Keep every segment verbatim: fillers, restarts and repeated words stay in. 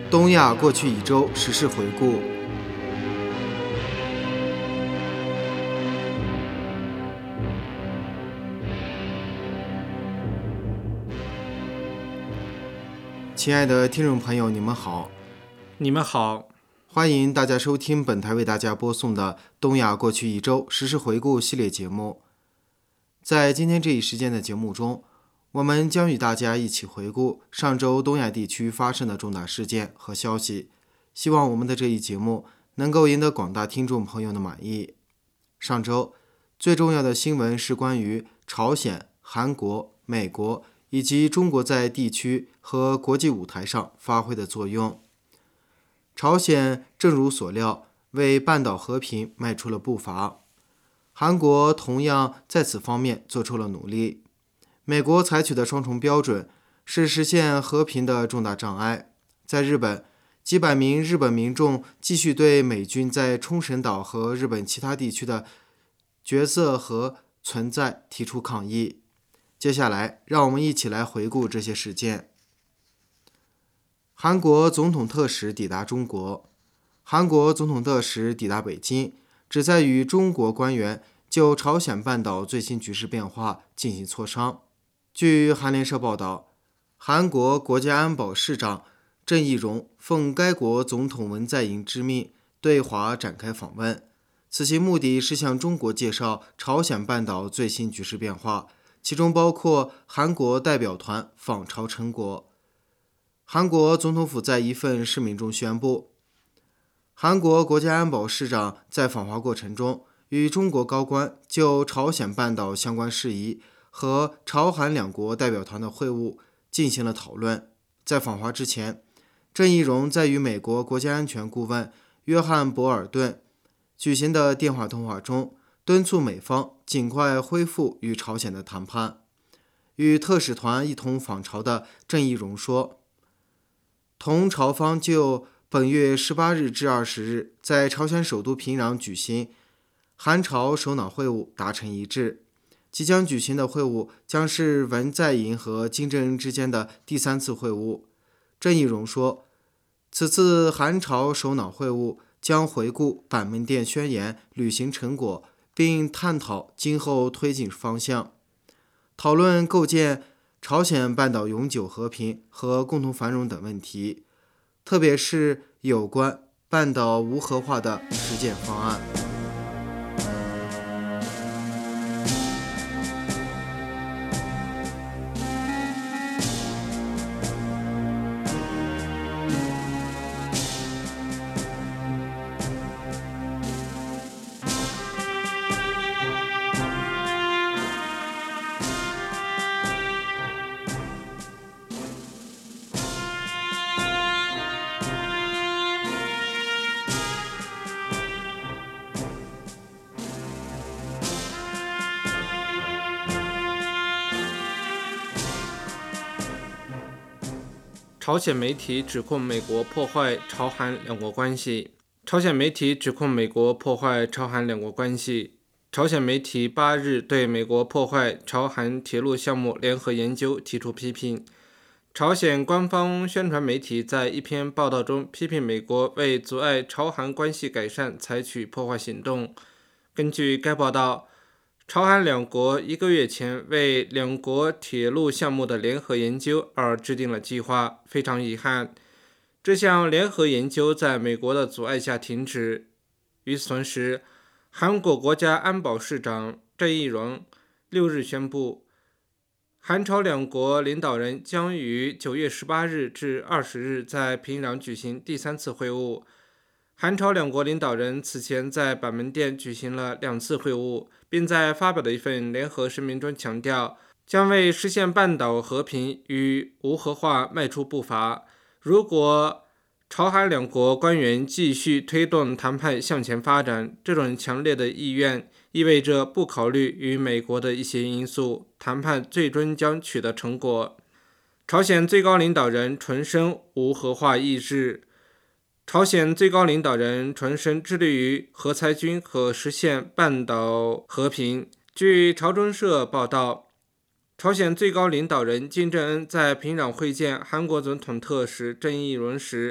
东亚过去一周时事回顾。亲爱的听众朋友，你们好， 你们好， 欢迎大家收听本台为大家播送的东亚过去一周时事回顾系列节目。在今天这一时间的节目中，我们将与大家一起回顾上周东亚地区发生的重大事件和消息，希望我们的这一节目能够赢得广大听众朋友的满意。上周最重要的新闻是关于朝鲜、韩国、美国以及中国在地区和国际舞台上发挥的作用。朝鲜正如所料，为半岛和平迈出了步伐。韩国同样在此方面做出了努力。美国采取的双重标准是实现和平的重大障碍。在日本，几百名日本民众继续对美军在冲绳岛和日本其他地区的角色和存在提出抗议。接下来，让我们一起来回顾这些事件。韩国总统特使抵达中国。韩国总统特使抵达北京，旨在与中国官员就朝鲜半岛最新局势变化进行磋商。据韩联社报道，韩国国家安保市长郑义溶奉该国总统文在寅之命对华展开访问，此行目的是向中国介绍朝鲜半岛最新局势变化，其中包括韩国代表团访朝成果。韩国总统府在一份声明中宣布，韩国国家安保市长在访华过程中与中国高官就朝鲜半岛相关事宜和朝韩两国代表团的会晤进行了讨论。在访华之前，郑义溶在与美国国家安全顾问约翰·博尔顿举行的电话通话中，敦促美方尽快恢复与朝鲜的谈判。与特使团一同访朝的郑义溶说，同朝方就本月十八日至二十日在朝鲜首都平壤举行韩朝首脑会晤达成一致。即将举行的会晤将是文在寅和金正恩之间的第三次会晤。郑义溶说，此次韩朝首脑会晤将回顾板门店宣言履行成果，并探讨今后推进方向，讨论构建朝鲜半岛永久和平和共同繁荣等问题，特别是有关半岛无核化的实践方案。 朝鲜媒体指控美国破坏朝韩两国关系。朝鲜媒体指控美国破坏朝韩两国关系。朝鲜媒体八日对美国破坏朝韩铁路项目联合研究提出批评。朝鲜官方宣传媒体在一篇报道中批评美国为阻碍朝韩关系改善采取破坏行动。根据该报道，朝韩两国一个月前为两国铁路项目的联合研究而制定了计划。非常遗憾，这项联合研究在美国的阻碍下停止。与此同时，韩国国家安保市长郑义溶六日宣布，韩朝两国领导人将于九月十八日至二十日在平壤举行第三次会晤。韩朝两国领导人此前在板门店举行了两次会晤，并在发表的一份联合声明中强调，将为实现半岛和平与无核化迈出步伐。如果朝韩两国官员继续推动谈判向前发展，这种强烈的意愿意味着不考虑与美国的一些因素，谈判最终将取得成果。朝鲜最高领导人重申无核化意志。朝鲜最高领导人重申致力于核裁军和实现半岛和平。据朝中社报道，朝鲜最高领导人金正恩在平壤会见韩国总统特使郑义溶时，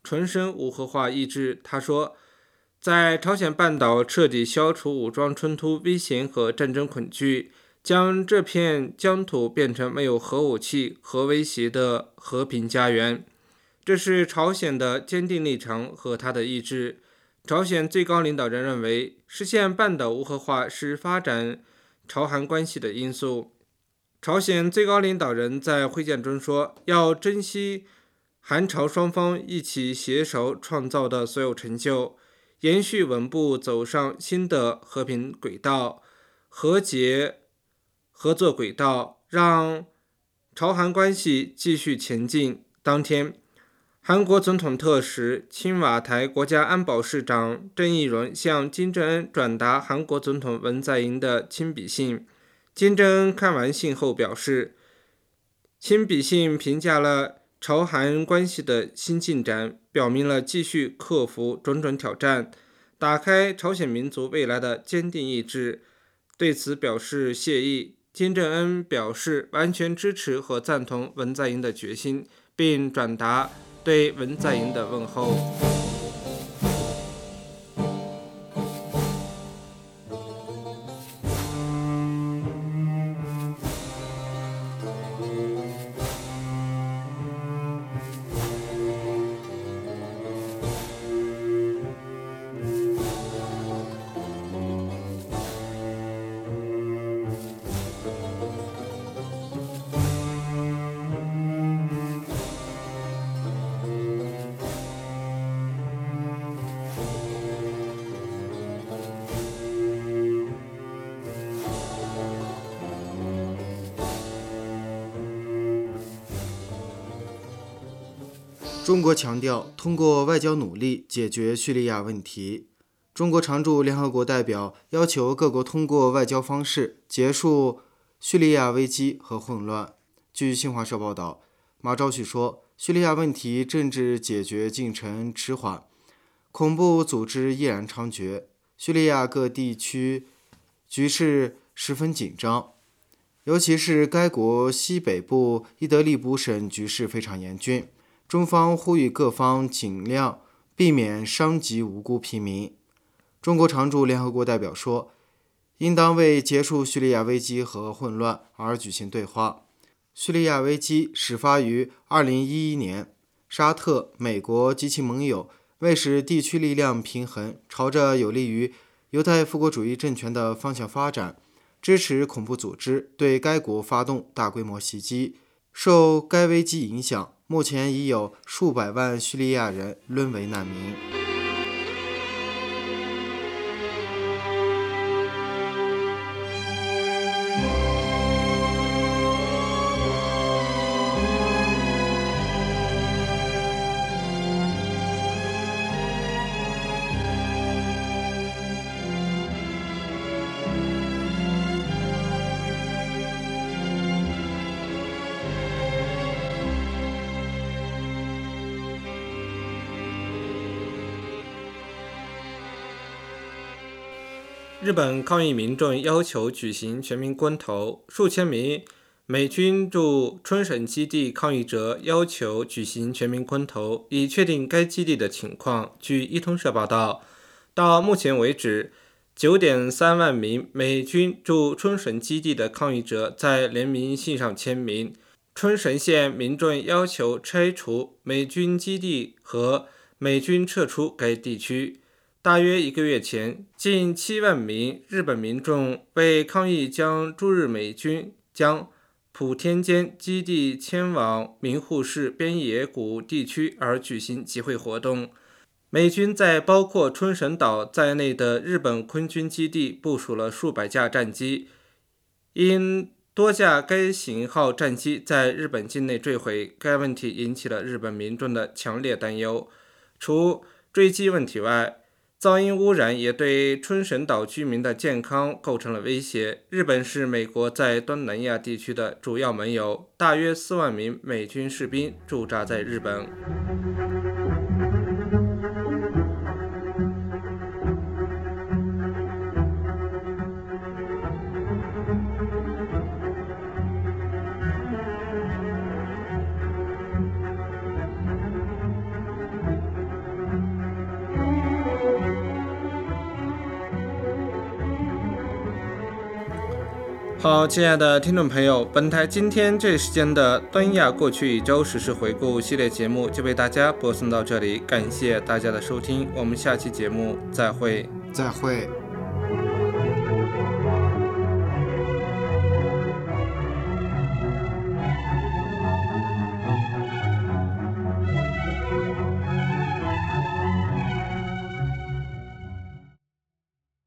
纯生无核化意志。他说，在朝鲜半岛彻底消除武装冲突危险和战争恐惧，将这片疆土变成没有核武器、核威胁的和平家园。这是朝鲜的坚定立场和他的意志。朝鲜最高领导人认为，实现半岛无核化是发展朝韩关系的因素。朝鲜最高领导人在会见中说，要珍惜韩朝双方一起携手创造的所有成就，延续稳步走上新的和平轨道、和解合作轨道，让朝韩关系继续前进。当天，韩国总统特使、青瓦台国家安保室长郑义溶向金正恩转达韩国总统文在寅的亲笔信。金正恩看完信后表示，亲笔信评价了朝韩关系的新进展，表明了继续克服种种挑战，打开朝鲜民族未来的坚定意志，对此表示谢意。金正恩表示完全支持和赞同文在寅的决心，并转达对文在寅的问候。 中国强调通过外交努力解决叙利亚问题。中国常驻联合国代表要求各国通过外交方式结束叙利亚危机和混乱。据新华社报道，马昭旭说，叙利亚问题政治解决进程迟缓，恐怖组织依然猖獗，叙利亚各地区局势十分紧张，尤其是该国西北部伊德利卜省局势非常严峻。中方呼吁各方尽量避免伤及无辜平民。中国常驻联合国代表说，应当为结束叙利亚危机和混乱而举行对话。叙利亚危机始发于二零一一年，沙特、美国及其盟友为使地区力量平衡，朝着有利于犹太复国主义政权的方向发展，支持恐怖组织对该国发动大规模袭击。受该危机影响，目前已有数百万叙利亚人沦为难民。 日本抗议民众要求举行全民公投，数千名美军驻冲绳基地抗议者要求举行全民公投，以确定该基地的情况。据伊通社报道，到目前为止，九点三万名美军驻冲绳基地的抗议者在联名信上签名。冲绳县民众要求拆除美军基地和美军撤出该地区。大约一个月前，近七万名日本民众为抗议将驻日美军将普天间基地迁往名护市边野古地区而举行集会活动。美军在包括冲绳岛在内的日本空军基地部署了数百架战机，因多架该型号战机在日本境内坠毁，该问题引起了日本民众的强烈担忧。除坠机问题外，噪音污染也对冲绳岛居民的健康构成了威胁。日本是美国在东南亚地区的主要盟友，大约四万名美军士兵驻扎在日本。 好，亲爱的听众朋友，本台今天这时间的东亚过去一周时事回顾系列节目就为大家播送到这里，感谢大家的收听，我们下期节目再会。 再会。